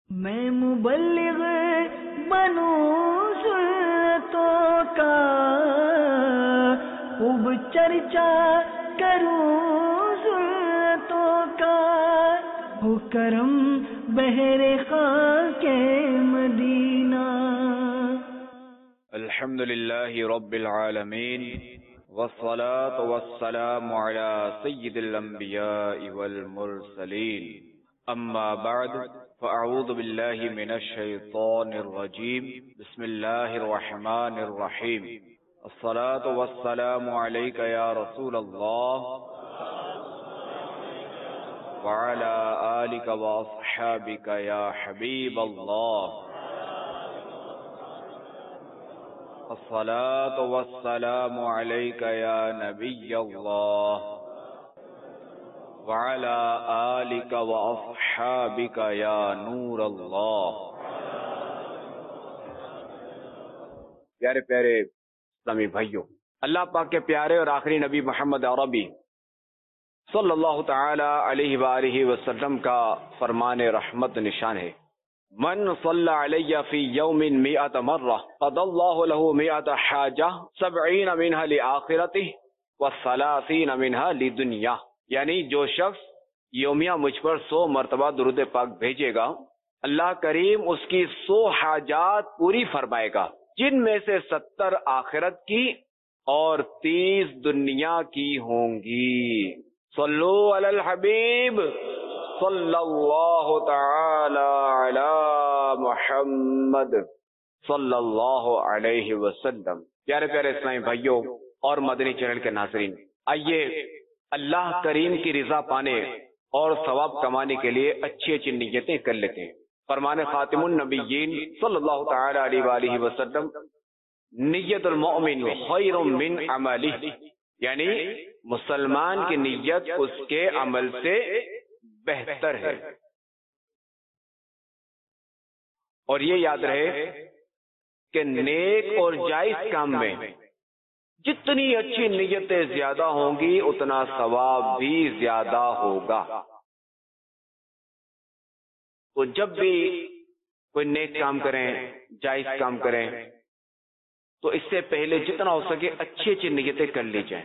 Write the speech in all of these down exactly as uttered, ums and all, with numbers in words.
میں مبلغ بنوں سنتوں کا، خوب چرچا کروں سنتوں کا، ہو کرم بہر خاک مدینہ۔ الحمد للہ رب العالمین، والصلاة والسلام على سید الانبیاء والمرسلین، اما بعد فاعوذ باللہ من الشیطان الرجیم، بسم اللہ الرحمن الرحیم۔ الصلاة والسلام علیک یا رسول اللہ وعلى آلک واصحابک یا حبیب اللہ۔ الصلاة والسلام علیک یا نبی اللہ وعلى آلک واصحابک یا نور اللہ۔ پیارے پیارے اسلامی بھائیوں، اللہ پاک کے پیارے اور آخری نبی محمد عربی صلی اللہ تعالی علیہ وآلہ وسلم کا فرمان رحمت نشان ہے، من صلی علی فی یوم مئۃ مرہ قضى اللہ له مئۃ حاجہ سبعین منها لآخرتہ وثلاثین منها لدنیا، یعنی جو شخص یومیہ مجھ پر سو مرتبہ درود پاک بھیجے گا، اللہ کریم اس کی سو حاجات پوری فرمائے گا، جن میں سے ستر آخرت کی اور تیس دنیا کی ہوں گی۔ صلو علی الحبیب صلی اللہ تعالی علی محمد صلی اللہ علیہ وسلم۔ پیارے پیارے اسلامی بھائیوں اور مدنی چینل کے ناظرین، آئیے اللہ کریم کی رضا پانے اور ثواب کمانے کے لیے اچھی اچھی نیتیں کر لیتے ہیں۔ فرمان خاتم النبیین صلی اللہ تعالی علیہ وآلہ وسلم، نیت المؤمن خیر من عملہ، یعنی مسلمان کی نیت اس کے عمل سے بہتر ہے۔ اور یہ یاد رہے کہ نیک اور جائز کام میں جتنی اچھی نیتیں زیادہ ہوں گی اتنا ثواب بھی زیادہ ہوگا۔ تو جب بھی کوئی نیک کام کریں، جائز کام کریں، تو اس سے پہلے جتنا ہو سکے اچھی اچھی نیتیں کر لی جائیں۔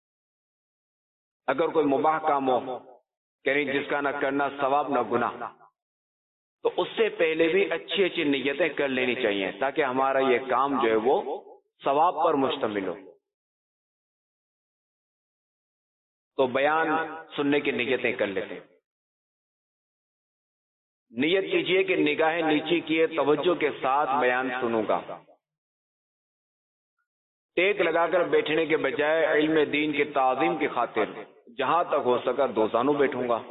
اگر کوئی مباح کام ہو، یعنی جس کا نہ کرنا ثواب نہ گناہ، تو اس سے پہلے بھی اچھی اچھی نیتیں کر لینی چاہیے تاکہ ہمارا یہ کام جو ہے وہ ثواب پر مشتمل ہو۔ تو بیان سننے کی نیتیں کر لیتے ہیں۔ نیت کیجئے کہ نگاہیں نیچی کیے توجہ کے ساتھ بیان سنوں گا، ٹیک لگا کر بیٹھنے کے بجائے علم دین کی تعظیم کی خاطر جہاں تک ہو سکا دو زانوں بیٹھوں گا۔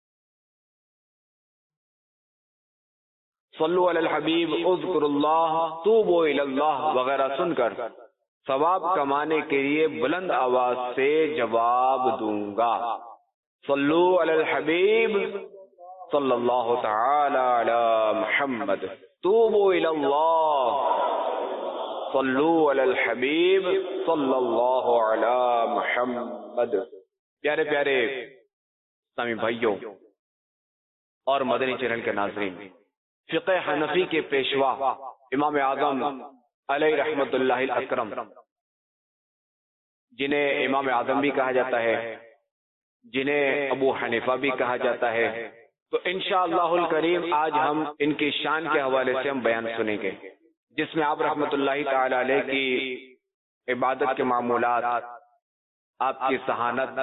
صلو علی الحبیب اذکر اللہ توبوا الی اللہ وغیرہ سن کر ثواب کمانے کے لیے بلند آواز سے جواب دوں گا۔ صلو علی الحبیب صلی اللہ تعالی علی محمد، توبوا الی اللہ، صلو علی الحبیب صلی اللہ علی محمد۔ پیارے پیارے اسلامی بھائیوں اور مدنی چینل کے ناظرین، فقہ حنفی کے پیشوا امام اعظم علیہ رحمت اللہ الاکرم، جنہیں امام اعظم بھی کہا جاتا ہے، جنہیں ابو حنیفہ بھی کہا جاتا ہے، تو انشاءاللہ الکریم آج ہم ان کی شان کے حوالے سے ہم بیان سنیں گے، جس میں آپ رحمت اللہ تعالی علیہ کی عبادت کے معمولات، آپ کی ذہانت،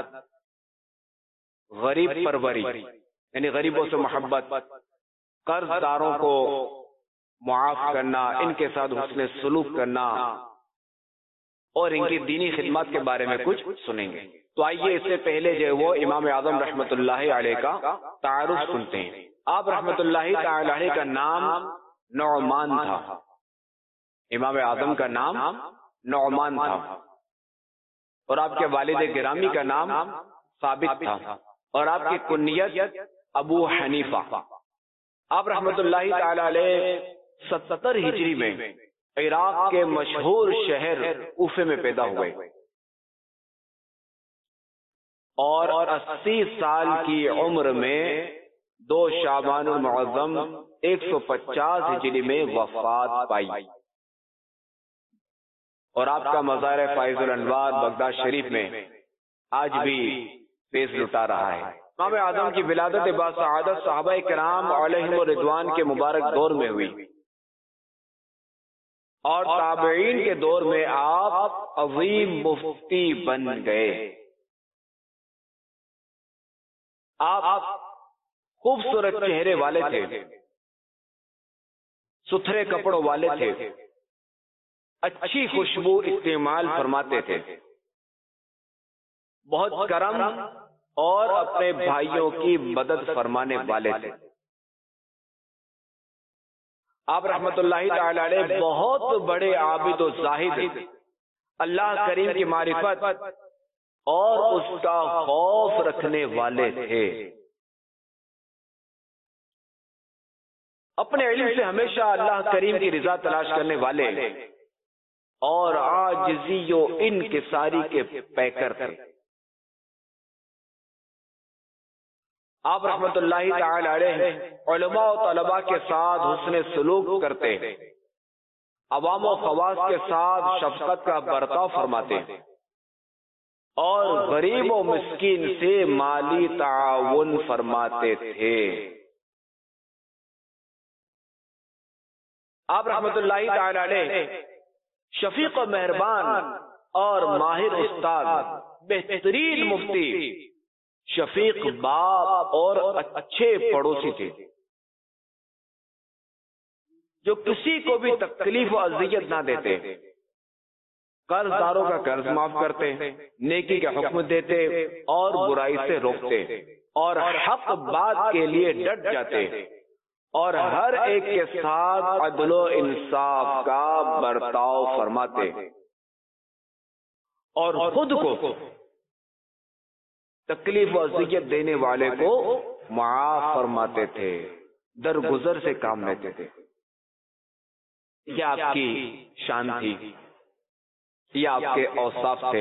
غریب پروری یعنی غریبوں سے محبت، قرض داروں کو معاف کرنا، ان کے ساتھ حسن سلوک کرنا اور ان کی دینی خدمات کے بارے میں کچھ سنیں گے۔ تو آئیے اس سے پہلے جو وہ امام اعظم رحمت اللہ علیہ کا تعارف سنتے ہیں۔ آپ رحمت اللہ تعالی علیہ کا نام نعمان تھا، امام اعظم کا نام نعمان تھا، اور آپ کے والد گرامی کا نام ثابت تھا، اور آپ کی کنیت ابو حنیفہ۔ آپ رحمت اللہ تعالی علیہ ستر ہجری میں عراق کے مشہور شہر کوفے میں پیدا ہوئے، اور اسی سال کی عمر میں دو شعبان المعظم ایک سو پچاس ہجری میں وفات پائی، اور آپ کا مزار فائز الانوار بغداد شریف میں آج بھی پیش لٹا رہا ہے۔ امام اعظم کی ولادت باسعادت صحابہ کرام علیہم رضوان کے مبارک دور میں ہوئی، اور تابعین کے دور میں آپ عظیم مفتی بن گئے۔ آپ خوبصورت چہرے والے تھے، ستھرے کپڑوں والے تھے، اچھی خوشبو استعمال فرماتے تھے، بہت کرم اور اپنے بھائیوں کی مدد فرمانے والے تھے۔ آپ رحمت اللہ تعالی علیہ بہت بڑے عابد و زاہد، اللہ کریم کی معرفت اور اس کا خوف رکھنے والے تھے۔ اپنے علم سے ہمیشہ اللہ کریم کی رضا تلاش کرنے والے اور عاجزی و انکساری کے پیکر تھے۔ آپ رحمت اللہ تعالی علیہ علماء و طلباء کے ساتھ حسن سلوک کرتے، عوام و خواص کے ساتھ شفقت کا برتاؤ فرماتے، اور غریب و مسکین سے مالی تعاون فرماتے تھے۔ آپ رحمت اللہ تعالی علیہ شفیق و مہربان اور ماہر استاد، بہترین مفتی، شفیق باپ اور اچھے پڑوسی تھے، جو کسی کو بھی تکلیف و اذیت نہ دیتے، قرض داروں کا قرض معاف کرتے، نیکی کا حکم دیتے اور برائی سے روکتے، اور حق بات کے لیے ڈٹ جاتے، اور ہر ایک کے ساتھ عدل و انصاف کا برتاؤ فرماتے، اور خود کو تکلیف و اذیت دینے والے کو معاف فرماتے تھے، درگزر سے کام لیتے تھے۔ یہ آپ کی شان تھی، یہ آپ کے اوصاف تھے۔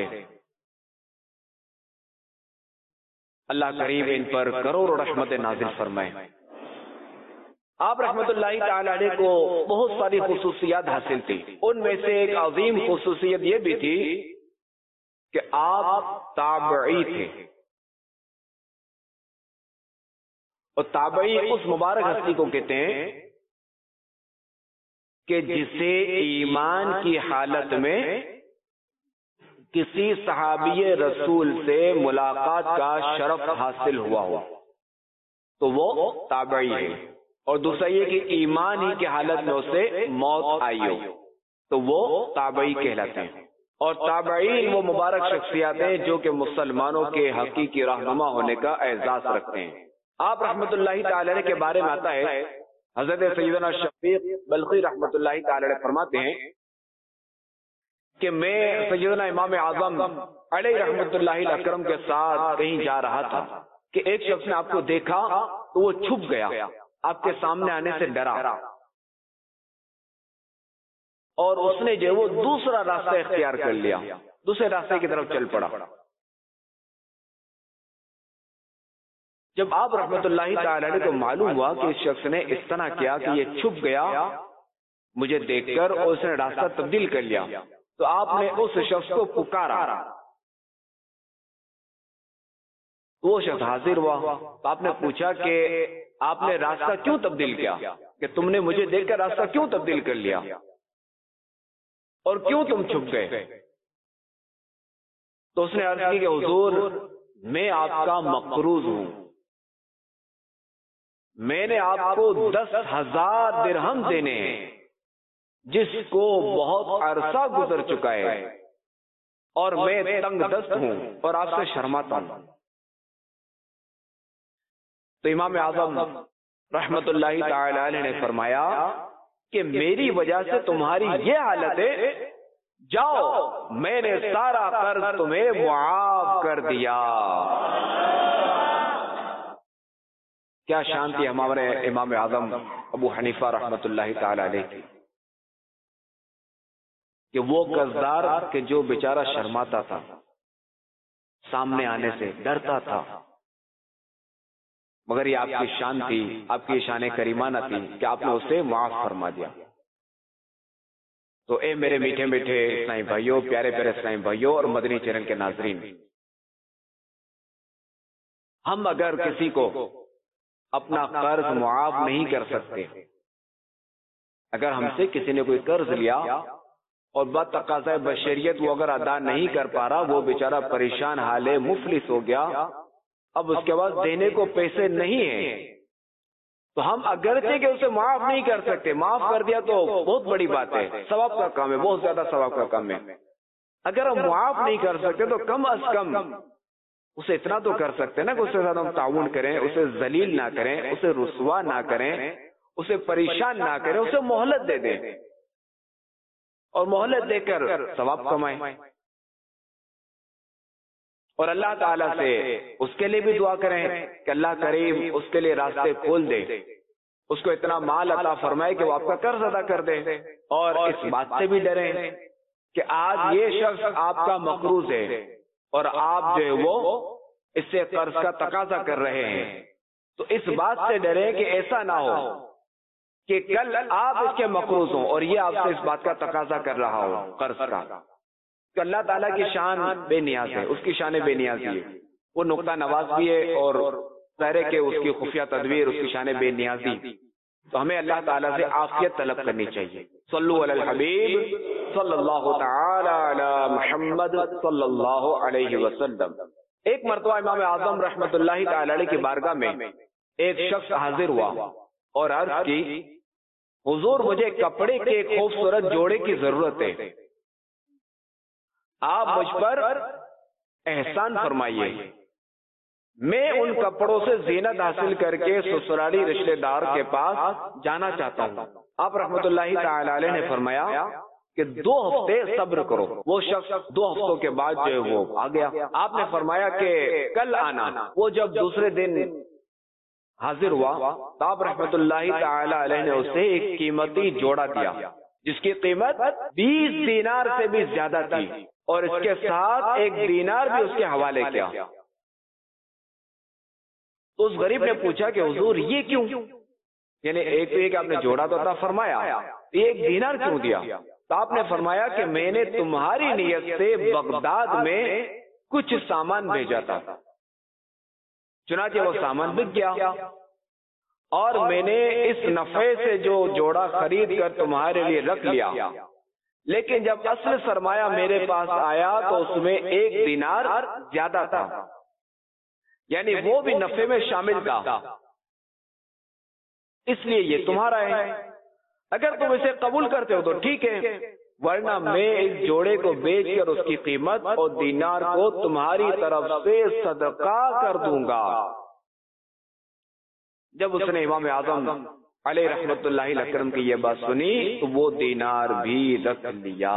اللہ کریم ان پر کروڑوں رحمت نازل فرمائے۔ آپ رحمت اللہ تعالی علیہ کو بہت ساری خصوصیات حاصل تھی، ان میں سے ایک عظیم خصوصیت یہ بھی تھی کہ آپ تابعی تھے، اور تابعی اس مبارک ہستی کو کہتے ہیں کہ جسے ایمان کی حالت میں کسی صحابی رسول سے ملاقات کا شرف حاصل ہوا ہو تو وہ تابعی ہے، اور دوسرا یہ کہ ایمان ہی کی حالت میں اسے موت آئی ہو تو وہ تابعی کہلاتے ہیں۔ اور تابعین وہ مبارک شخصیات ہیں جو کہ مسلمانوں کے حقیقی رہنما ہونے کا اعزاز رکھتے ہیں۔ آپ رحمت اللہ تعالی علیہ کے بارے میں آتا ہے، حضرت سیدنا شفیق بلخی رحمت اللہ تعالی علیہ فرماتے ہیں کہ میں سیدنا امام اعظم علیہ رحمت اللہ اکرم کے ساتھ کہیں جا رہا تھا کہ ایک شخص نے آپ کو دیکھا تو وہ چھپ گیا، آپ کے سامنے آنے سے ڈرا، اور اس نے جو وہ دوسرا راستہ اختیار کر لیا، دوسرے راستے کی طرف چل پڑا۔ جب آپ رحمت اللہ تعالی علیہ کو معلوم ہوا کہ اس شخص نے اس طرح کیا کہ یہ چھپ گیا مجھے دیکھ کر اور اس نے راستہ تبدیل کر لیا، تو آپ نے اس شخص کو پکارا، وہ شخص حاضر ہوا، تو آپ نے پوچھا کہ آپ نے راستہ کیوں تبدیل کیا، کہ تم نے مجھے دیکھ کر راستہ کیوں تبدیل کر لیا اور کیوں تم چھپ گئے؟ تو اس نے عرض کی کہ حضور میں آپ کا مقروض ہوں، میں نے آپ کو دس ہزار درہم دینے ہیں جس کو بہت عرصہ گزر چکا ہے، اور میں تنگ دست ہوں اور آپ سے شرماتا ہوں۔ تو امام اعظم رحمت اللہ تعالی علیہ نے فرمایا کہ میری وجہ سے تمہاری یہ حالت ہے، جاؤ میں نے سارا قرض تمہیں معاف کر دیا۔ کیا شان تھی ہمارے امام اعظم ابو حنیفہ رحمت اللہ تعالی علیہ کی، کہ وہ قرضدار کہ جو بیچارہ شرماتا تھا، سامنے آنے سے ڈرتا تھا، مگر یہ آپ کی شان تھی، آپ کی شان کریمانہ تھی کہ آپ نے اسے معاف فرما دیا۔ تو اے میرے میٹھے میٹھے اسلامی بھائیوں، پیارے پیارے اسلامی بھائیوں اور مدنی چینل کے ناظرین، ہم اگر کسی کو اپنا قرض معاف نہیں کر سکتے، اگر ہم سے کسی نے کوئی قرض لیا اور بعد تقاضۂ بشریت وہ اگر ادا نہیں کر پا رہا، وہ بیچارہ پریشان حال ہے، مفلس ہو گیا، اب اس کے بعد دینے کو پیسے نہیں ہیں، تو ہم اگرچہ کہ اسے معاف نہیں کر سکتے، معاف کر دیا تو بہت بڑی بات ہے، ثواب کا کام ہے، بہت زیادہ ثواب کا کام ہے۔ اگر ہم معاف نہیں کر سکتے تو کم از کم اسے اتنا تو کر سکتے نا کہ اس کے ساتھ ہم تعاون کریں، اسے ذلیل نہ کریں، اسے رسوا نہ کریں، اسے پریشان نہ کریں، اسے مہلت دے دیں اور مہلت دے کر ثواب کمائیں، اور اللہ تعالیٰ سے اس کے لیے بھی دعا کریں کہ اللہ کریم اس کے لیے راستے کھول دے، اس کو اتنا مال عطا فرمائے کہ وہ آپ کا قرض ادا کر دے، اور اس بات سے بھی ڈریں کہ آج یہ شخص آپ کا مقروض ہے اور آپ جو ہے وہ اس سے قرض کا تقاضا کر رہے ہیں، تو اس بات سے ڈریں کہ ایسا نہ ہو کہ کل آپ اس کے مقروض ہوں اور یہ آپ سے اس بات کا تقاضا کر رہا ہو قرض کا، کہ اللہ تعالیٰ کی شان بے نیاز ہے، اس کی شان بے نیازی ہے، وہ نقطہ نواز بھی ہے، اور ظاہر ہے کہ اس کی خفیہ تدبیر، اس کی شان بے نیازی، تو ہمیں اللہ تعالیٰ سے عافیت طلب کرنی چاہیے۔ صلو علی الحبیب صلی اللہ تعالی علی محمد صلی اللہ علیہ وسلم۔ ایک مرتبہ امام اعظم رحمت اللہ تعالی علیہ کی بارگاہ میں ایک شخص حاضر ہوا اور عرض کی، حضور مجھے کپڑے کے ایک خوبصورت جوڑے کی ضرورت ہے، آپ مجھ پر احسان فرمائیے، میں ان کپڑوں سے زینت حاصل کر کے سسرالی رشتہ دار کے پاس جانا چاہتا ہوں۔ آپ رحمت اللہ تعالی علیہ نے فرمایا کہ دو ہفتے صبر کرو۔ وہ شخص دو ہفتوں کے بعد جو ہے وہ آ گیا۔ آپ نے فرمایا کہ کل آنا۔ وہ جب دوسرے دن حاضر ہوا تو آپ رحمت اللہ تعالی علیہ نے اسے ایک قیمتی جوڑا دیا جس کی قیمت بیس دینار سے بھی زیادہ تھی، اور اس کے ساتھ ایک دینار بھی اس کے حوالے کیا۔ تو اس غریب نے پوچھا کہ حضور یہ کیوں؟ یعنی ایک تو یہ کہ آپ نے جوڑا تو عطا فرمایا، یہ ایک دینار کیوں دیا؟ تو آپ نے فرمایا کہ میں نے تمہاری نیت سے بغداد میں کچھ سامان بھیجا تھا، چنانچہ وہ سامان بک گیا، اور میں نے اس نفع سے جو جوڑا خرید کر تمہارے لیے رکھ لیا، لیکن جب اصل سرمایہ میرے پاس آیا تو اس میں ایک دینار زیادہ تھا، یعنی وہ بھی نفع میں شامل تھا، اس لیے یہ تمہارا ہے۔ اگر تم اسے قبول کرتے ہو تو ٹھیک ہے، ورنہ میں اس جوڑے کو بیچ کر اس کی قیمت اور دینار کو تمہاری طرف سے صدقہ کر دوں گا۔ جب اس نے امام اعظم علیہ رحمت اللہ اکرم کی یہ بات سنی تو وہ دینار بھی رکھ لیا۔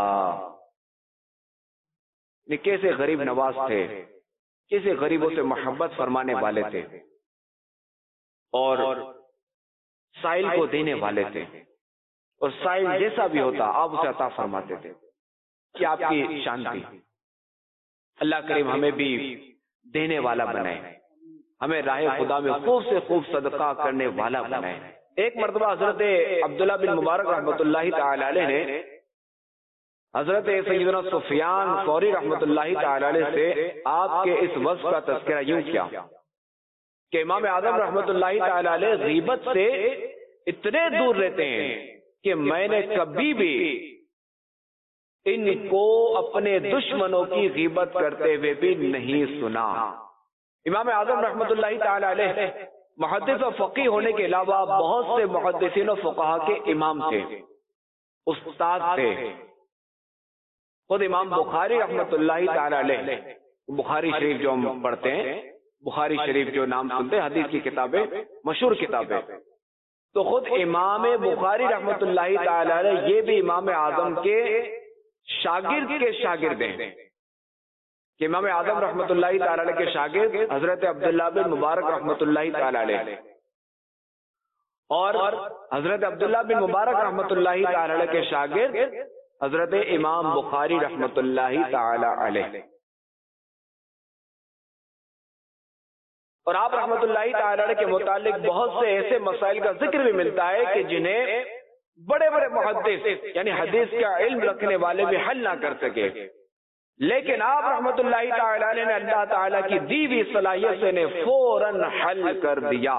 کیسے غریب نواز تھے، کیسے غریبوں سے محبت فرمانے والے تھے، اور سائل کو دینے والے تھے، اور سائل جیسا بھی ہوتا آپ اسے عطا فرماتے تھے، کہ آپ کی شان تھی۔ اللہ کریم ہمیں بھی دینے والا بنائے، ہمیں راہ خدا میں خوب سے خوب صدقہ کرنے والا بنائے۔ ایک مرتبہ حضرت عبداللہ بن مبارک رحمۃ اللہ تعالی علیہ نے حضرت سیدنا سفیان ثوری رحمۃ اللہ تعالی علیہ سے آپ کے اس وصف کا تذکرہ یوں کیا کہ امام اعظم رحمۃ اللہ تعالی علیہ غیبت سے اتنے دور رہتے ہیں کہ میں نے کبھی بھی ان کو اپنے دشمنوں کی غیبت کرتے ہوئے بھی نہیں سنا۔ امام اعظم رحمۃ اللہ تعالی علیہ محدث و فقیہ ہونے کے علاوہ بہت سے محدثین و فقہا کے امام تھے، استاد تھے۔ خود امام بخاری رحمۃ اللہ تعالی علیہ، بخاری شریف جو ہم پڑھتے ہیں، بخاری شریف جو نام سنتے ہیں، حدیث کی کتابیں، مشہور کتابیں، تو خود امام بخاری رحمۃ اللہ تعالی علیہ یہ بھی امام اعظم کے شاگرد کے شاگرد ہیں، کہ امام اعظم رحمۃ اللہ تعالی علیہ کے شاگرد حضرت عبداللہ بن مبارک رحمۃ اللہ تعالی علیہ، اور حضرت عبداللہ بن مبارک رحمۃ اللہ تعالی علیہ کے شاگرد حضرت امام بخاری رحمۃ اللہ تعالی علیہ۔ اور آپ رحمت اللہ تعالی علیہ کے متعلق بہت سے ایسے مسائل کا ذکر بھی ملتا ہے کہ جنہیں بڑے بڑے محدث یعنی حدیث کا علم رکھنے والے بھی حل نہ کر سکے، لیکن آپ رحمت اللہ تعالی علیہ نے اللہ تعالیٰ کی دی ہوئی صلاحیت سے نے فوراً حل کر دیا۔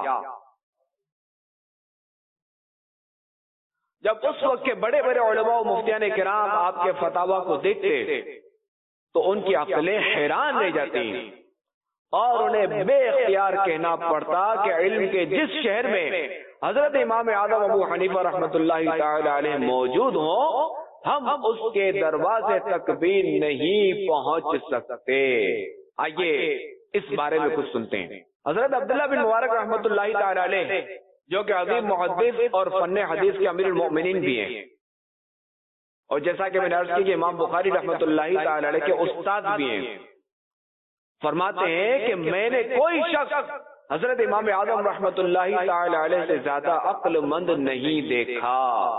جب اس وقت کے بڑے بڑے علماء و مفتیان کرام آپ کے فتاوا کو دیکھتے تو ان کی عقلیں حیران رہ جاتی اور انہیں بے اختیار کہنا پڑتا کہ علم کے جس شہر میں حضرت امام اعظم ابو حنیفہ رحمۃ اللہ تعالی علیہ موجود ہوں، ہم اس کے دروازے تک بھی نہیں پہنچ سکتے۔ آئیے اس بارے میں کچھ سنتے ہیں۔ حضرت عبداللہ بن مبارک رحمۃ اللہ تعالی علیہ جو کہ عظیم محدث اور فن حدیث کے امیر المؤمنین بھی ہیں، اور جیسا کہ میں نے عرض کی کہ امام بخاری رحمۃ اللہ تعالی علیہ کے استاد بھی ہیں، فرماتے ہیں کہ میں نے کوئی شخص حضرت امام اعظم رحمۃ اللہ تعالی علیہ سے زیادہ عقل مند نہیں دیکھا۔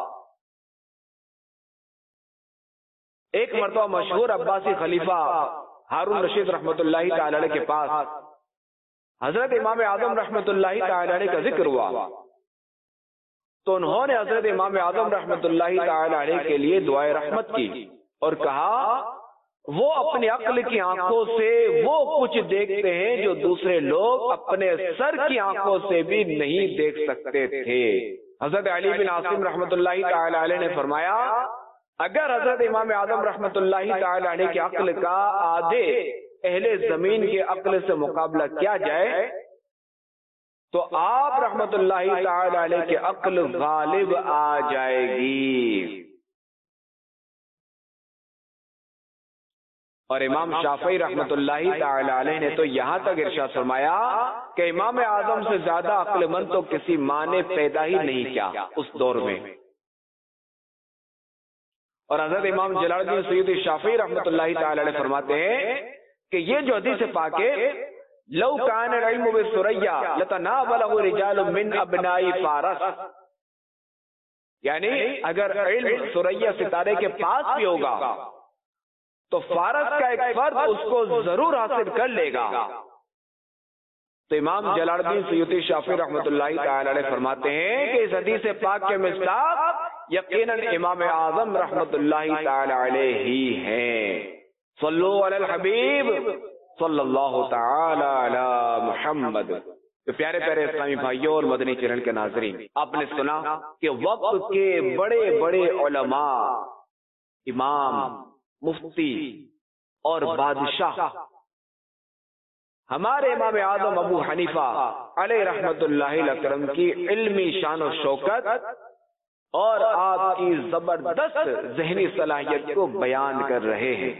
ایک مرتبہ مشہور عباسی خلیفہ ہارون رشید رحمۃ اللہ تعالی علیہ کے پاس حضرت امام اعظم رحمۃ اللہ تعالی علیہ کا ذکر ہوا تو انہوں نے حضرت امام اعظم رحمۃ اللہ تعالی علیہ کے لیے دعائے رحمت کی اور کہا وہ اپنی عقل کی آنکھوں سے وہ کچھ دیکھتے ہیں جو دوسرے لوگ اپنے سر کی آنکھوں سے بھی نہیں دیکھ سکتے تھے۔ حضرت علی بن عاصم رحمۃ اللہ تعالی علیہ نے فرمایا اگر حضرت امام اعظم رحمۃ اللہ تعالی علیہ کی عقل کا آدھے اہل زمین کی عقل سے مقابلہ کیا جائے تو آپ رحمت اللہ تعالی علیہ کی عقل غالب آ جائے گی۔ اور امام شافعی رحمت اللہ تعالی علیہ نے تو یہاں تک ارشاد فرمایا کہ امام اعظم سے زیادہ عقل مند تو کسی ماں نے پیدا ہی نہیں کیا اس دور میں۔ اور حضرت امام جلال الدین سیوطی شافعی رحمت اللہ تعالی علیہ فرماتے ہیں کہ یہ جو حدیث پاک ہے لو کان العلم بالثریا لتناولہ رجال من ابناء فارس، یعنی اگر علم ثریا ستارے کے پاس بھی ہوگا تو فارس کا ایک فرد اس کو ضرور حاصل کر لے گا۔ تو امام جلال الدین سیوطی شافعی رحمت اللہ تعالی علیہ فرماتے ہیں کہ اس حدیث پاک کے مصداق یقیناً امام اعظم رحمت اللہ تعالی علیہ ہی ہیں۔ صلو علی الحبیب صلی اللہ تعالی علی محمد۔ تو پیارے پیارے اسلامی بھائیوں اور مدنی چینل کے ناظرین، آپ نے سنا کہ وقت کے بڑے بڑے علماء، امام، مفتی اور بادشاہ ہمارے امام اعظم ابو حنیفہ علیہ رحمت اللہ اکرم کی علمی شان و شوکت اور آپ کی زبردست ذہنی صلاحیت کو بیان کر رہے ہیں۔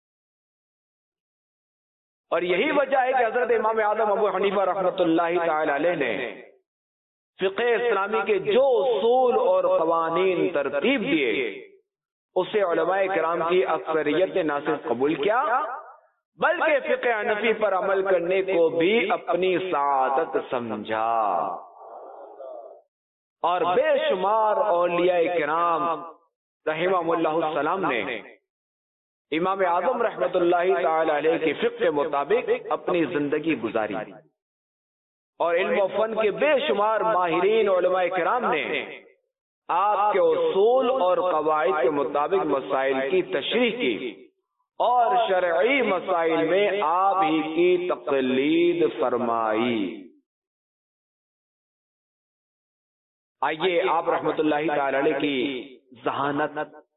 اور یہی وجہ ہے کہ حضرت امام اعظم ابو حنیفہ رحمت اللہ تعالی علیہ نے فقہ اسلامی کے جو اصول اور قوانین ترتیب دیے اسے علماء کرام کی اکثریت نے نہ صرف قبول کیا بلکہ فقہ حنفی پر عمل کرنے کو بھی اپنی سعادت سمجھا۔ اور بے شمار اولیاء کرام رحمہم اللہ السلام نے امام اعظم رحمت اللہ تعالی علیہ کے فقہ کے مطابق اپنی زندگی گزاری، اور علم و فن کے بے شمار ماہرین علماء کرام نے آپ کے اصول اور قواعد کے مطابق مسائل کی تشریح کی اور شرعی مسائل میں آپ ہی کی تقلید فرمائی۔ آئیے آپ رحمت اللہ تعالی علیہ کی ذہانت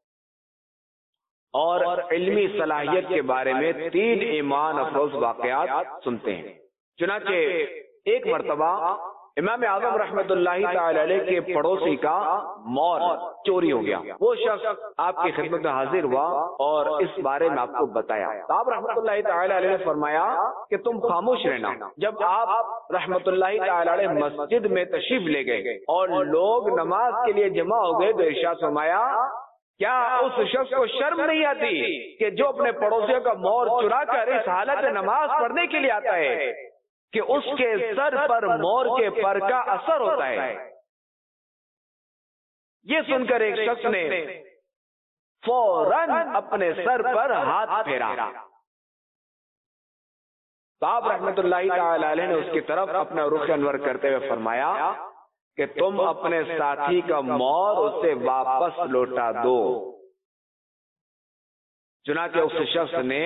اور علمی صلاحیت کے بارے میں تین ایمان افروز واقعات سنتے ہیں۔ چنانچہ ایک مرتبہ امام اعظم رحمت اللہ تعالی علیہ کے پڑوسی کا مور چوری ہو گیا۔ وہ شخص آپ کی خدمت میں حاضر ہوا اور اس بارے میں آپ کو بتایا۔ آپ رحمت اللہ تعالی علیہ نے فرمایا کہ تم خاموش رہنا۔ جب آپ رحمت اللہ تعالی علیہ مسجد میں تشریف لے گئے اور لوگ نماز کے لیے جمع ہو گئے تو ارشاد فرمایا کیا اس شخص کو شرم نہیں آتی کہ جو اپنے پڑوسیوں کا مور چرا کر اس حالت میں نماز پڑھنے کے لیے آتا ہے کہ اس کے سر پر مور کے پر کا اثر ہوتا ہے۔ یہ سن کر ایک شخص نے فوراً اپنے سر پر ہاتھ پھیرا تو آپ رحمت اللہ تعالی علیہ نے اس کی طرف اپنا رخ انور کرتے ہوئے فرمایا کہ تم اپنے ساتھی کا مور اسے واپس لوٹا دو۔ چنانچہ اس شخص نے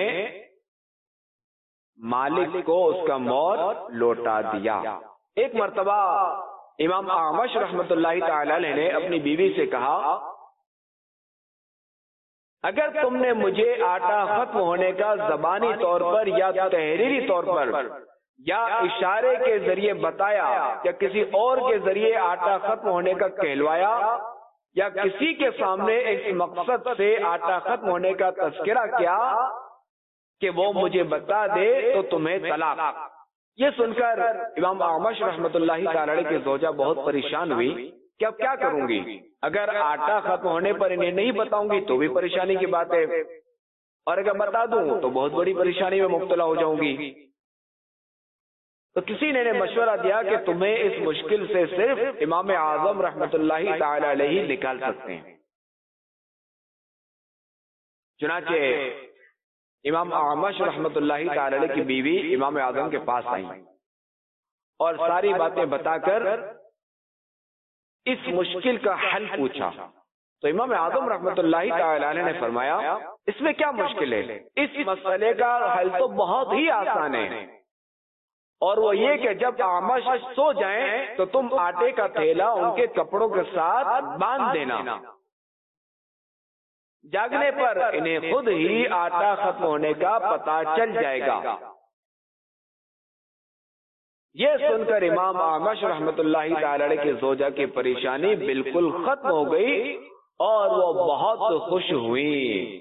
مالک کو اس کا مور لوٹا دیا۔ ایک مرتبہ امام اعمش رحمت اللہ تعالی علیہ نے اپنی بیوی سے کہا، اگر تم نے مجھے آٹا ختم ہونے کا زبانی طور پر یا تحریری طور پر یا اشارے کے ذریعے بتایا یا کسی اور کے ذریعے آٹا ختم ہونے کا کہلوایا یا کسی کے سامنے اس مقصد سے آٹا ختم ہونے کا تذکرہ کیا کہ وہ مجھے بتا دے تو تمہیں طلاق۔ یہ سن کر امام اعمش رحمت اللہ تعالی علیہ کی زوجہ بہت پریشان ہوئی کہ اب کیا کروں گی، اگر آٹا ختم ہونے پر انہیں نہیں بتاؤں گی تو بھی پریشانی کی بات ہے، اور اگر بتا دوں تو بہت بڑی پریشانی میں مبتلا ہو جاؤں گی۔ تو کسی نے مشورہ دیا کہ تمہیں اس مشکل سے صرف امام اعظم رحمت اللہ تعالی علیہ نکال سکتے ہیں۔ چنانچہ امام اعمش رحمت اللہ تعالی علیہ کی بیوی امام اعظم کے پاس آئی اور ساری باتیں بتا کر اس مشکل کا حل پوچھا۔ تو امام اعظم رحمت اللہ تعالی علیہ نے فرمایا، اس میں کیا مشکل ہے، اس مسئلے کا حل تو بہت ہی آسان ہے، اور وہ یہ کہ جب اعمش سو جائیں تو تم آٹے کا تھیلا ان کے کپڑوں کے ساتھ باندھ دینا، جاگنے پر انہیں خود ہی آٹا ختم ہونے کا پتہ چل جائے گا۔ یہ سن کر امام اعمش رحمت اللہ تعالی علیہ کی زوجہ کی پریشانی بالکل ختم ہو گئی اور وہ بہت خوش ہوئی۔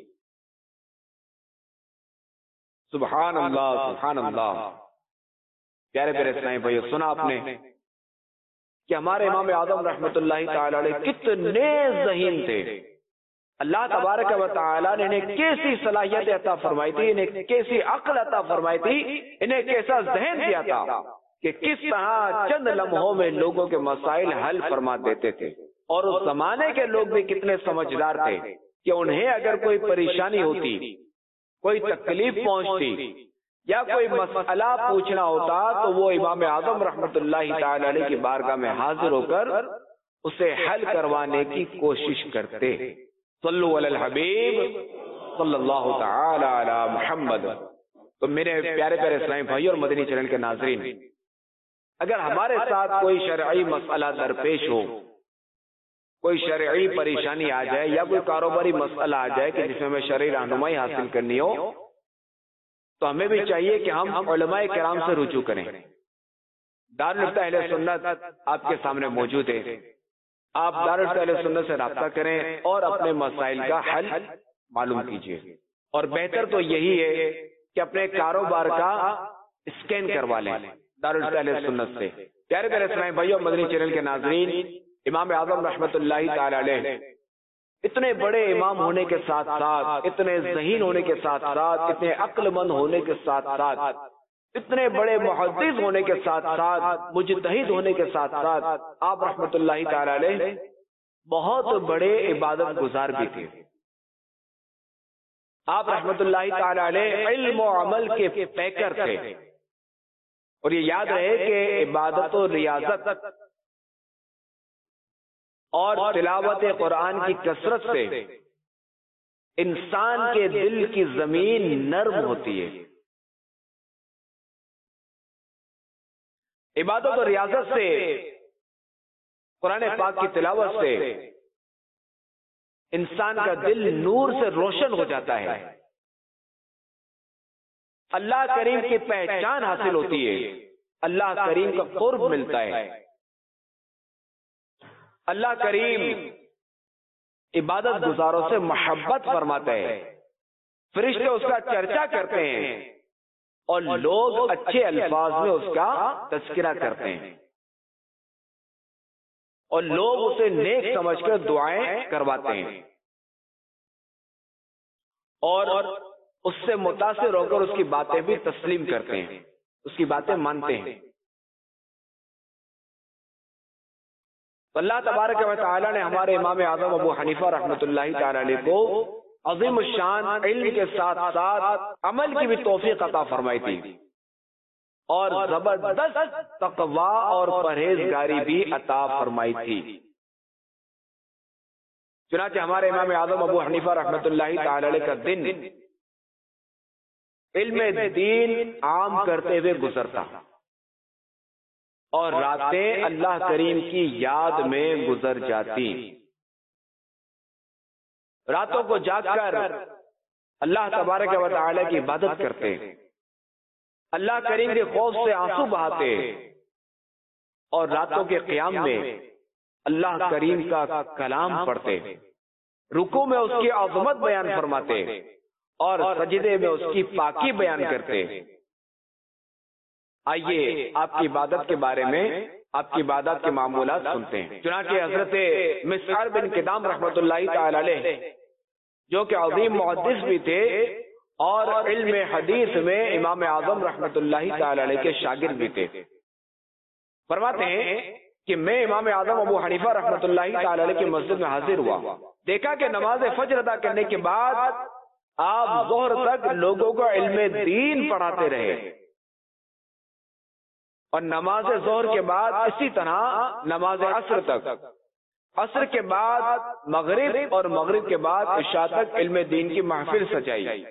سبحان اللہ سبحان اللہ۔ پیارے پیارے اسلامی بھائیو، سنا آپ نے کہ ہمارے امام اعظم رحمت اللہ تعالی علیہ کتنے ذہین تھے۔ اللہ تبارک و تعالی نے انہیں کیسی صلاحیت عطا فرمائی تھی، انہیں کیسی عقل عطا فرمائی تھی، انہیں کیسا ذہن دیا تھا کہ کس طرح چند لمحوں میں لوگوں کے مسائل حل فرما دیتے تھے۔ اور اس زمانے کے لوگ بھی کتنے سمجھدار تھے کہ انہیں اگر کوئی پریشانی ہوتی، کوئی تکلیف پہنچتی یا کوئی مسئلہ پوچھنا ہوتا تو وہ امام اعظم رحمت اللہ تعالی علیہ کی بارگاہ میں حاضر ہو کر اسے حل کروانے کی کوشش کرتے۔ صلو علی الحبیب صلی اللہ تعالی علی محمد۔ تو میرے پیارے پیارے اسلامی بھائی اور مدنی چینل کے ناظرین، اگر ہمارے ساتھ کوئی شرعی مسئلہ درپیش ہو، کوئی شرعی پریشانی آ جائے یا کوئی کاروباری مسئلہ آ جائے کہ جس میں ہمیں شرعی رہنمائی حاصل کرنی ہو، تو ہمیں بھی چاہیے کہ ہم علماء کرام سے رجوع کریں۔ دارالفتہ اہل سنت آپ کے سامنے موجود ہے، آپ دارالفتہ اہل سنت سے رابطہ کریں اور اپنے مسائل کا حل معلوم کیجیے۔ اور بہتر تو یہی ہے کہ اپنے کاروبار کا اسکین کروا لیں دارالفتہ اہل سنت سے۔ پیارے پیارے اسلامی بھائیوں، مدنی چینل کے ناظرین، امام اعظم رحمت اللہ تعالی علیہ اتنے بڑے امام ہونے کے ساتھ ساتھ، اتنے ذہین ہونے کے ساتھ ساتھ، اتنے عقل مند ہونے کے ساتھ ساتھ، اتنے بڑے محدث ہونے کے ساتھ ساتھ، مجتہد ہونے کے ساتھ ساتھ، آپ رحمت اللہ تعالی علیہ بہت بڑے عبادت گزار بھی تھے۔ آپ رحمت اللہ تعالی علیہ علم و عمل کے پیکر تھے، اور یہ یاد رہے کہ عبادت و ریاضت اور تلاوت قرآن کی کثرت سے انسان کے دل کی زمین نرم ہوتی ہے۔ عبادت و ریاضت سے، قرآن پاک کی تلاوت سے انسان کا دل نور سے روشن ہو جاتا ہے، اللہ کریم کی پہچان حاصل ہوتی ہے، اللہ کریم کا قرب ملتا ہے۔ اللہ کریم عبادت گزاروں سے محبت فرماتا ہے، فرشتے اس کا چرچا کرتے ہیں اور لوگ اچھے الفاظ میں اس کا تذکرہ کرتے ہیں، اور لوگ اسے نیک سمجھ کر دعائیں کرواتے ہیں، اور اس سے متاثر ہو کر اس کی باتیں بھی تسلیم کرتے ہیں، اس کی باتیں مانتے ہیں۔ تو اللہ تبارک و تعالی نے ہمارے امام اعظم ابو حنیفہ رحمۃ اللہ تعالی علیہ کو عظیم الشان علم کے ساتھ ساتھ عمل کی بھی توفیق عطا فرمائی تھی۔ اور زبردست تقوی اور پرہیزگاری بھی عطا فرمائی تھی۔ چنانچہ ہمارے امام اعظم ابو حنیفہ رحمۃ اللہ تعالی علیہ کا دن علم دین عام کرتے ہوئے گزرتا اور راتیں اللہ کریم کی یاد میں گزر جاتی۔ راتوں کو جاگ کر اللہ تبارک و تعالی کی عبادت کرتے، اللہ کریم کے خوف سے آنسو بہاتے، اور راتوں کے قیام میں اللہ کریم کا کلام پڑھتے، رکوع میں اس کی عظمت بیان فرماتے اور سجدے میں اس کی پاکی بیان کرتے۔ آئیے آپ کی عبادت کے بارے میں، آپ کی عبادت کے معمولات سنتے ہیں۔ چنانچہ حضرت مسعر بن کدام رحمۃ اللہ تعالی علیہ، جو کہ عظیم محدث بھی تھے اور علم حدیث میں امام اعظم رحمۃ اللہ تعالی علیہ کے شاگرد بھی تھے، فرماتے ہیں کہ میں امام اعظم ابو حنیفہ رحمۃ اللہ تعالی علیہ کی مسجد میں حاضر ہوا، دیکھا کہ نماز فجر ادا کرنے کے بعد آپ ظہر تک لوگوں کو علم دین پڑھاتے رہے، اور نماز ظہر کے بعد اسی طرح نماز عصر تک، عصر کے بعد مغرب اور مغرب کے بعد عشاء تک علم دین کی محفل سجائی۔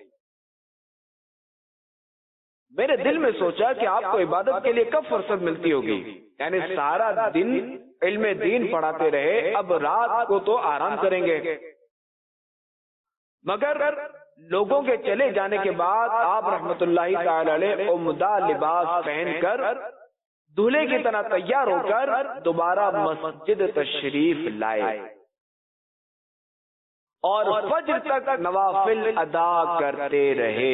میرے دل میں سوچا کہ آپ کو عبادت کے لیے کب فرصت ملتی ہوگی، یعنی سارا دن علم دین پڑھاتے رہے، اب رات کو تو آرام کریں گے، مگر لوگوں کے چلے جانے کے بعد آپ رحمت اللہ تعالی علیہ عمدہ لباس پہن کر دولہے کی طرح تیار ہو کر دوبارہ مسجد تشریف لائے اور فجر تک نوافل ادا کرتے رہے،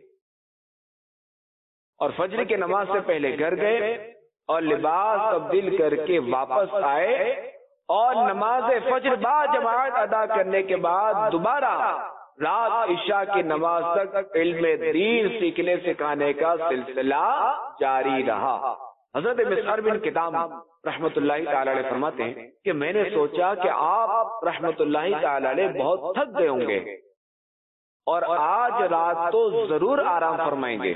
اور فجر کی نماز سے پہلے گھر گئے اور لباس تبدیل کر کے واپس آئے، اور نماز فجر با جماعت ادا کرنے کے بعد دوبارہ رات عشاء کی نماز تک علم دین سیکھنے سکھانے کا سلسلہ جاری رہا۔ حضرت مسعر بن کدام رحمت اللہ تعالی علیہ فرماتے ہیں کہ میں نے سوچا کہ آپ رحمت اللہ تعالی علیہ بہت تھک گئے ہوں گے اور آج رات تو ضرور آرام فرمائیں گے،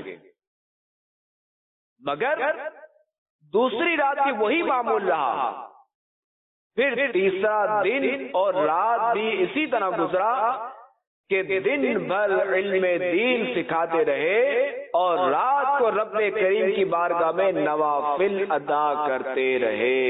مگر دوسری رات کی وہی معمول رہا، پھر تیسرا دن اور رات بھی اسی طرح گزرا کہ دن بھر علم دین سکھاتے رہے اور رات کو رب کریم کی بارگاہ میں نوافل ادا کرتے رہے۔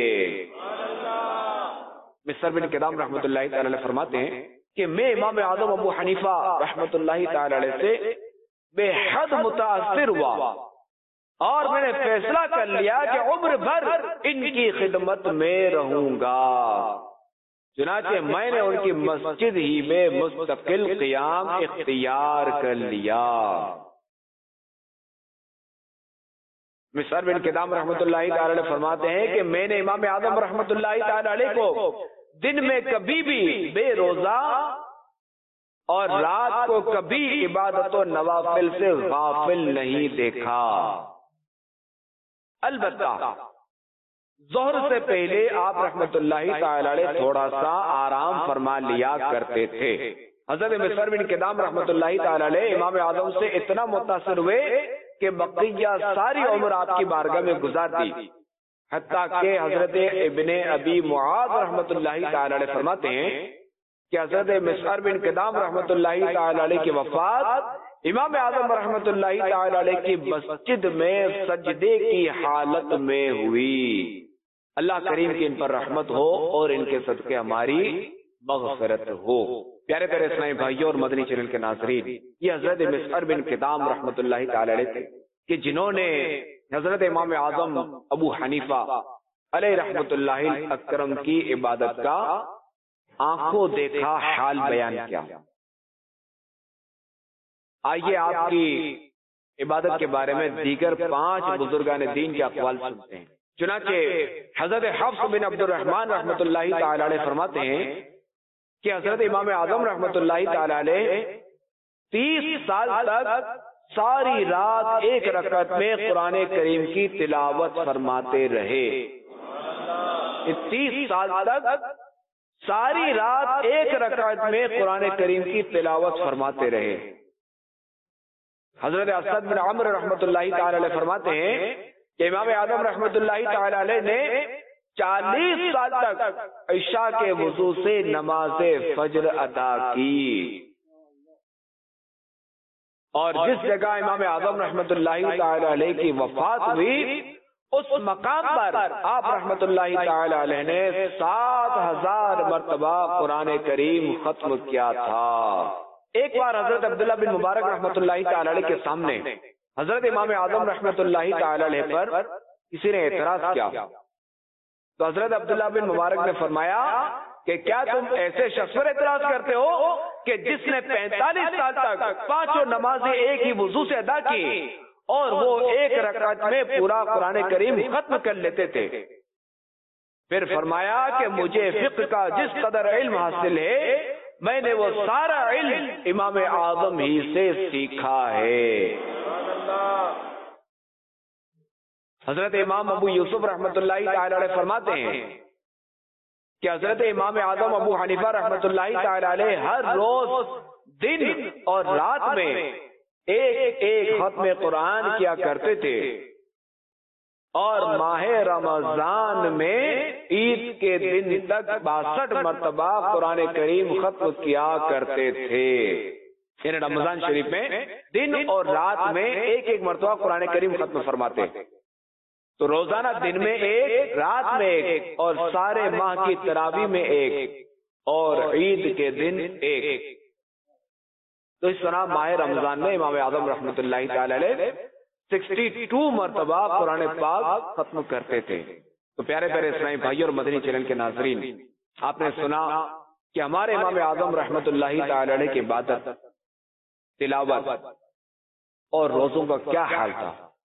مسعر بن کدام رحمۃ اللہ تعالی علیہ فرماتے ہیں کہ میں امام اعظم ابو حنیفہ رحمۃ اللہ تعالی علیہ سے بے حد متاثر ہوا اور میں نے فیصلہ کر لیا کہ عمر بھر ان کی خدمت میں رہوں گا۔ چنانچہ میں نے ان کی مسجد ہی میں مستقل قیام اختیار کر لیا۔ مسعر بن کدام رحمۃ اللہ تعالی علیہ فرماتے ہیں کہ میں نے امام اعظم رحمۃ اللہ تعالی علیہ کو دن میں کبھی بھی بے روزہ اور رات کو کبھی عبادت و نوافل سے غافل نہیں دیکھا۔ البتہ ظہر سے پہلے آپ رحمت اللہ تعالی علیہ تھوڑا سا آرام فرما لیا کرتے تھے۔ حضرت مسعر بن کدام رحمت اللہ تعالی علیہ امام اعظم سے اتنا متاثر ہوئے کہ بقیہ ساری عمر آپ کی بارگاہ میں گزار دی، حتیٰ کہ حضرت ابن ابی معاذ رحمت اللہ تعالی علیہ فرماتے ہیں کہ حضرت مسعر بن کدام رحمت اللہ تعالی علیہ کی وفات امام اعظم رحمت اللہ تعالی علیہ کی مسجد میں سجدے کی حالت میں ہوئی۔ اللہ کریم کی ان پر رحمت ہو اور ان کے صدقے ہماری مغفرت ہو۔ پیارے پیارے اسلامی بھائیوں اور مدنی چینل کے ناظرین، یہ حضرت مسعر بن کدام رحمت اللہ تعالی علیہ تھے کہ جنہوں نے حضرت امام اعظم ابو حنیفہ علیہ رحمت اللہ اکرم کی عبادت کا آنکھوں دیکھا حال بیان کیا۔ آئیے آپ کی عبادت کے بارے میں دیگر پانچ بزرگان دین کے اقوال سنتے ہیں۔ چنانچہ حضرت حفص بن عبد الرحمن رحمت اللہ تعالی علیہ فرماتے ہیں کہ حضرت امام اعظم رحمت اللہ تعالی علیہ تیس سال تک ساری رات ایک رکعت میں قرآن کریم کی تلاوت فرماتے رہے۔ تیس سال تک ساری رات ایک رکعت میں قرآن کریم کی تلاوت فرماتے رہے۔ حضرت اسد بن عمرو رحمۃ اللہ تعالی علیہ فرماتے ہیں کہ امام اعظم رحمۃ اللہ تعالی علیہ نے چالیس سال تک عشاء کے وضو سے نماز فجر ادا کی، اور جس جگہ امام اعظم رحمۃ اللہ تعالی علیہ کی وفات ہوئی اس مقام پر آپ رحمۃ اللہ تعالی علیہ نے سات ہزار مرتبہ قرآن کریم ختم کیا تھا۔ ایک بار حضرت عبداللہ بن مبارک رحمۃ اللہ تعالی علیہ کے سامنے حضرت امام اعظم رحمۃ اللہ تعالی علیہ پر کسی نے اعتراض کیا تو حضرت عبداللہ بن مبارک نے فرمایا کہ کیا تم ایسے شخص پر اعتراض کرتے ہو کہ جس نے پینتالیس سال تک پانچوں نمازیں ایک ہی وضو سے ادا کی اور وہ ایک رکعت میں پورا قرآن کریم ختم کر لیتے تھے؟ پھر فرمایا کہ مجھے فقہ کا جس قدر علم حاصل ہے میں نے وہ سارا علم امام اعظم ہی سے سیکھا ہے۔ حضرت امام ابو یوسف رحمۃ اللہ تعالی علیہ فرماتے ہیں کہ حضرت امام اعظم ابو حنیفہ رحمۃ اللہ تعالی علیہ ہر روز دن اور رات میں ایک ایک ختم قرآن کیا کرتے تھے، اور ماہ رمضان میں عید کے دن تک باسٹھ مرتبہ قرآن کریم ختم کیا کرتے تھے۔ یعنی رمضان شریف میں دن اور رات میں ایک ایک مرتبہ قرآن کریم ختم فرماتے، تو روزانہ دن میں ایک، رات میں ایک، اور سارے ماہ کی تراویح میں ایک، اور عید کے دن ایک۔ تو اس طرح ماہ رمضان میں امام اعظم رحمۃ اللہ تعالی علیہ سکسٹی ٹو مرتبہ قرآن پاک ختم کرتے تھے۔ تو پیارے پیارے اسلامی بھائی اور مدنی چینل کے ناظرین، آپ نے سنا کہ ہمارے امام اعظم رحمۃ اللہ تعالی علیہ کی عبادت، تلاوت اور روزوں کا کیا حال تھا۔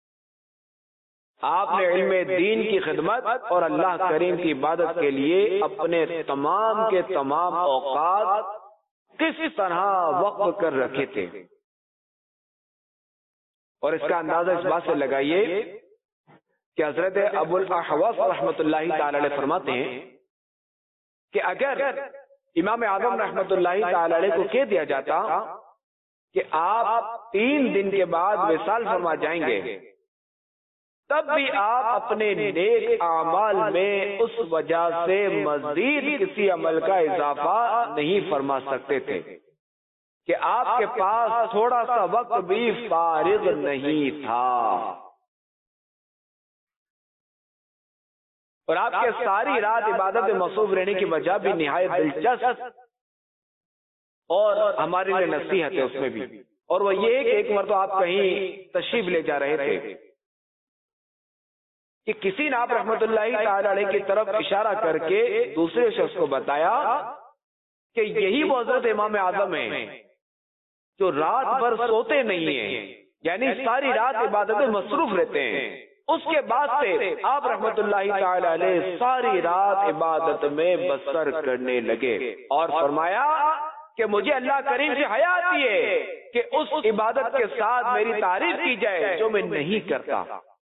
آپ نے علم دین کی خدمت اور اللہ کریم کی عبادت کے لیے اپنے تمام کے تمام اوقات کس طرح وقف کر رکھے تھے، اور اس کا اندازہ اس بات سے لگائیے کہ حضرت ابو الاحوص رحمۃ اللہ تعالی علیہ فرماتے ہیں کہ اگر امام اعظم رحمۃ اللہ تعالی علیہ کو کہہ دیا جاتا کہ آپ تین دن کے بعد وصال فرما جائیں گے، تب بھی آپ اپنے نیک اعمال میں اس وجہ سے مزید کسی عمل کا اضافہ نہیں فرما سکتے تھے کہ آپ کے پاس تھوڑا سا وقت بھی فارغ نہیں تھا، اور آپ کے ساری رات عبادت میں مصروف رہنے کی وجہ بھی نہایت دلچسپ اور ہمارے لیے نصیحت ہے اس میں بھی، اور وہ یہ کہ ایک مرتبہ آپ کہیں تشریف لے جا رہے تھے کہ کسی نے آپ رحمت اللہ تعالی علیہ کی طرف اشارہ کر کے دوسرے شخص کو بتایا کہ یہی وہ حضرت امام اعظم ہیں جو رات بھر سوتے نہیں ہیں، یعنی ساری رات عبادت میں مصروف رہتے ہیں۔ اس کے بعد سے آپ رحمت اللہ تعالی علیہ ساری رات عبادت میں بسر کرنے لگے، اور فرمایا کہ مجھے اللہ کریم سے حیا آتی ہے کہ اس عبادت کے ساتھ میری تعریف کی جائے جو میں نہیں کرتا۔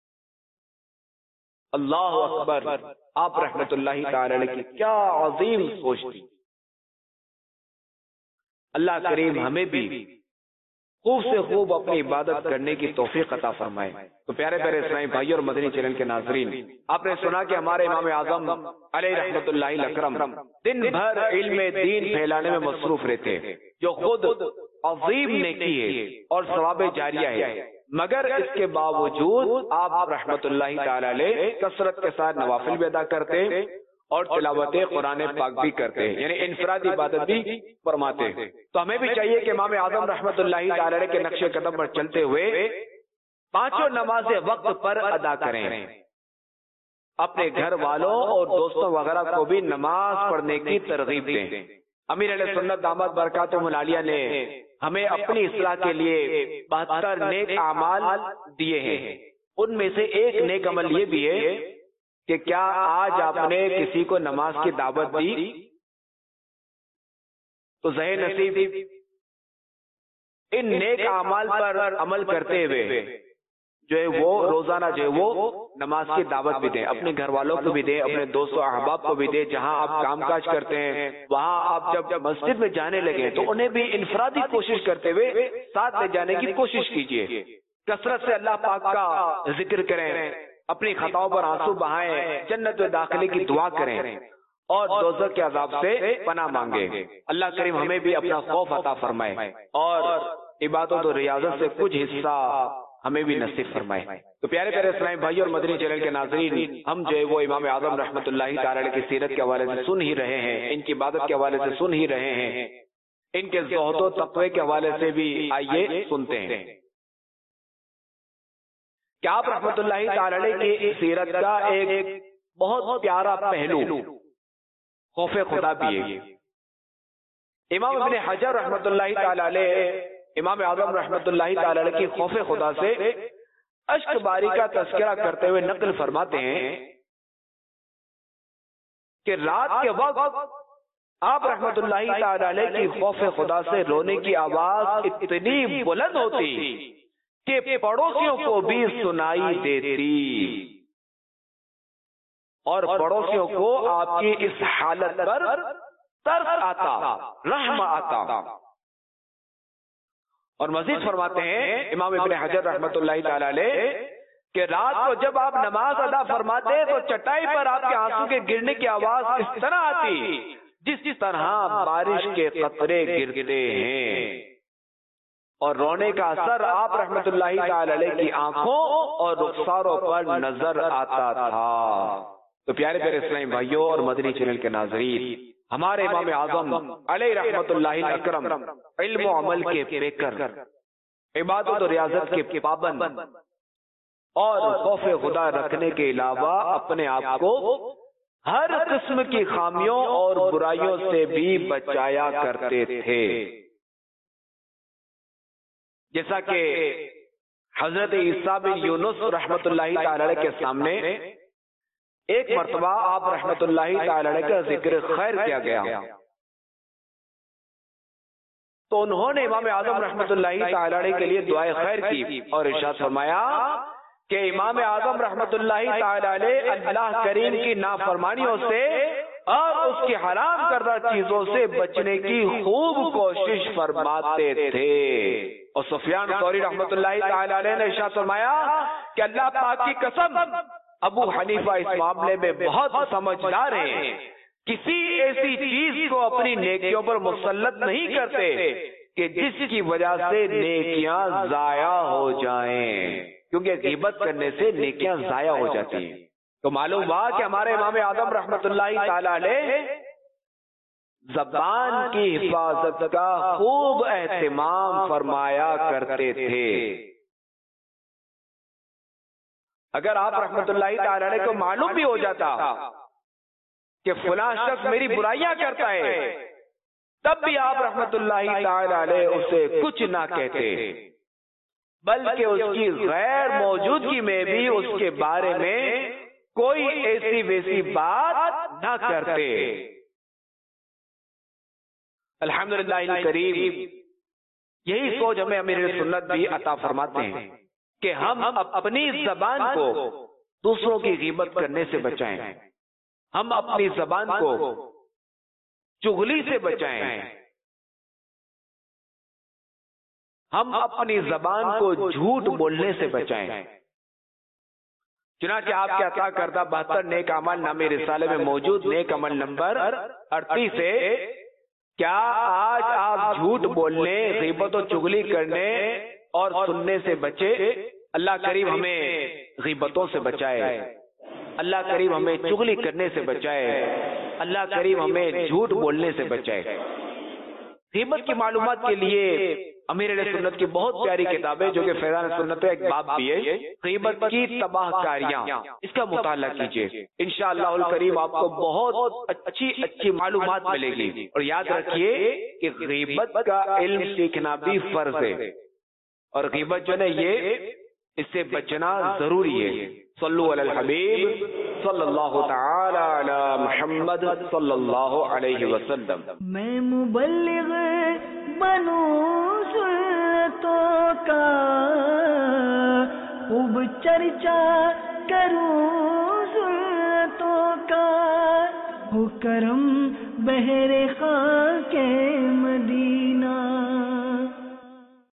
اللہ اکبر! آپ رحمت اللہ تعالی علیہ کی کیا عظیم سوچ تھی۔ اللہ کریم ہمیں بھی خوب سے خوب اپنی عبادت کرنے کی توفیق عطا فرمائے۔ تو پیارے پیارے اسلامی بھائی اور مدنی چینل کے ناظرین، آپ نے سنا کہ ہمارے امام اعظم علیہ رحمت اللہ اکرم دن بھر علم دین پھیلانے میں مصروف رہتے، جو خود عظیم نیکی ہے اور ثواب جاریہ ہے، مگر اس کے باوجود آپ رحمت اللہ تعالی علیہ کثرت کے ساتھ نوافل بھی ادا کرتے اور تلاوت قرآن پاک بھی کرتے ہیں، یعنی انفرادی عبادت بھی فرماتے ہیں۔ تو ہمیں بھی چاہیے کہ امام اعظم رحمت اللہ تعالی علیہ کے نقش قدم پر چلتے ہوئے پانچوں نمازیں وقت پر ادا کریں، اپنے گھر والوں اور دوستوں وغیرہ کو بھی نماز پڑھنے کی ترغیب دیں۔ امیر علیہ سنت دامت برکاتہم العالیہ نے ہمیں اپنی اصلاح کے لیے بہتر نیک اعمال دیے ہیں، ان میں سے ایک نیک عمل یہ بھی ہے کہ کیا آج آپ نے کسی کو نماز کی دعوت دی؟ تو ظاہر نصیب ان نیک اعمال پر عمل کرتے ہوئے جو ہے وہ روزانہ جو ہے وہ نماز کی دعوت بھی دیں، اپنے گھر والوں کو بھی دیں، اپنے دوست و احباب کو بھی دیں، جہاں آپ کام کاج کرتے ہیں وہاں آپ جب جب مسجد میں جانے لگے تو انہیں بھی انفرادی کوشش کرتے ہوئے ساتھ لے جانے کی کوشش کیجیے، کثرت سے اللہ پاک کا ذکر کریں، اپنی خطاؤں پر آنسو بہائیں، جنت میں داخلے کی دعا کریں اور دوزخ کے عذاب سے پناہ مانگے۔ اللہ کریم ہمیں بھی اپنا خوف عطا فرمائے اور عبادت و ریاضت سے کچھ حصہ ہمیں بھی نصیب فرمائے۔ تو پیارے پیارے اسلامی بھائی اور مدنی چینل کے ناظرین، ہم جو ہے وہ امام اعظم رحمۃ اللہ تعالی علیہ کی سیرت کے حوالے سے سن ہی رہے ہیں، ان کی عبادت کے حوالے سے سن ہی رہے ہیں، ان کے زہد و تقوی کے حوالے سے بھی آئیے سنتے ہیں کہ آپ رحمۃ اللہ تعالی علیہ کی سیرت کا ایک بہت پیارا پہلو خوف خدا بھی ہے۔ امام ابن حجر رحمۃ اللہ تعالی علیہ امام اعظم رحمۃ اللہ تعالی علیہ کی خوف خدا سے اشک باری کا تذکرہ کرتے ہوئے نقل فرماتے ہیں کہ رات کے وقت آپ رحمۃ اللہ تعالی علیہ کی خوف خدا سے رونے کی آواز اتنی بلند ہوتی کہ پڑوسیوں کو بھی سنائی دیتی اور پڑوسیوں کو آپ کی اس حالت پر ترس آتا، رحم آتا۔ اور مزید فرماتے ہیں امام ابن حجر رحمۃ اللہ تعالی علیہ کہ رات کو جب آپ نماز ادا فرماتے تو چٹائی پر آپ کے آنسو کے گرنے کی آواز اس طرح آتی جس طرح بارش کے قطرے گرتے ہیں، اور رونے کا اثر آپ رحمۃ اللہ تعالی علیہ کی آنکھوں اور رخساروں پر نظر آتا تھا۔ تو پیارے پیارے اسلامی بھائیوں اور مدنی چینل کے ناظرین، ہمارے امام اعظم علیہ رحمۃ اللہ اکرم علم و عمل کے پیکر، عبادت و ریاضت کے پابند اور خوف خدا رکھنے کے علاوہ اپنے آپ کو ہر قسم کی خامیوں اور برائیوں سے بھی بچایا کرتے تھے، جیسا کہ حضرت عیسیٰ بن یونس رحمۃ اللہ تعالی علیہ کے سامنے ایک مرتبہ آپ رحمۃ اللہ تعالی علیہ کا ذکر خیر کیا گیا تو انہوں نے امام اعظم رحمۃ اللہ تعالی علیہ کے لیے دعائے خیر کی اور ارشاد فرمایا کہ امام اعظم رحمۃ اللہ تعالی علیہ اللہ کریم کی نافرمانیوں سے اور اس کی حرام کردہ چیزوں سے بچنے کی خوب کوشش فرماتے تھے۔ اور سفیان ثوری رحمۃ اللہ تعالی علیہ نے ارشاد فرمایا کہ اللہ پاک کی قسم ابو حنیفہ اس معاملے میں بہت سمجھدار ہیں، کسی ایسی چیز کو اپنی نیکیوں پر مسلط نہیں کرتے کہ جس کی وجہ سے نیکیاں ضائع ہو جائیں، کیونکہ غیبت کرنے سے نیکیاں ضائع ہو جاتی ہیں۔ تو معلوم ہوا کہ ہمارے امام اعظم رحمۃ اللہ تعالی علیہ زبان کی حفاظت کا خوب اہتمام فرمایا کرتے تھے۔ اگر آپ رحمۃ اللہ تعالی علیہ کو معلوم بھی ہو جاتا کہ فلاں شخص میری برائیاں کرتا ہے، تب بھی آپ رحمۃ اللہ تعالی علیہ اسے کچھ نہ کہتے، بلکہ اس کی غیر موجودگی میں بھی اس کے بارے میں کوئی ایسی ویسی بات نہ کرتے۔ الحمدللہ الکریم، یہی سوچ ہمیں امیر سنت بھی عطا فرماتے ہیں کہ ہم اپنی زبان کو دوسروں کی غیبت کرنے سے بچائیں، ہم اپنی زبان کو چغلی سے بچائیں، ہم اپنی زبان کو جھوٹ بولنے سے بچائیں۔ چنانچہ آپ کے عطا کردہ بہتر نیک عمل نامہ رسالے میں موجود نیک عمل نمبر اڑتیس سے کیا آج آپ جھوٹ بولنے، غیبت و چغلی کرنے اور سننے سے بچے؟ اللہ کریم ہمیں غیبتوں سے بچائے، اللہ کریم ہمیں چغلی کرنے سے بچائے، اللہ کریم ہمیں جھوٹ بولنے سے بچائے۔ غیبت کی معلومات کے لیے امیر علیہ سنت کی بہت پیاری کتاب ہے جو کہ فیضان سنت ایک باب بھی ہے، غیبت کی تباہ کاریاں، اس کا مطالعہ کیجیے، انشاءاللہ الکریم آپ کو بہت اچھی اچھی معلومات ملے گی۔ اور یاد رکھیے کہ غیبت کا علم سیکھنا بھی فرض ہے، اور غیبت جو ہے یہ اس سے بچنا ضروری ہے۔ صلو علی الحبیب صلی اللہ تعالی علی محمد صلی اللہ علیہ وسلم۔ میں مبلغ بنوں سنتوں کا خوب چرچا کروں ذلتوں کا، ہو کرم بہر خاک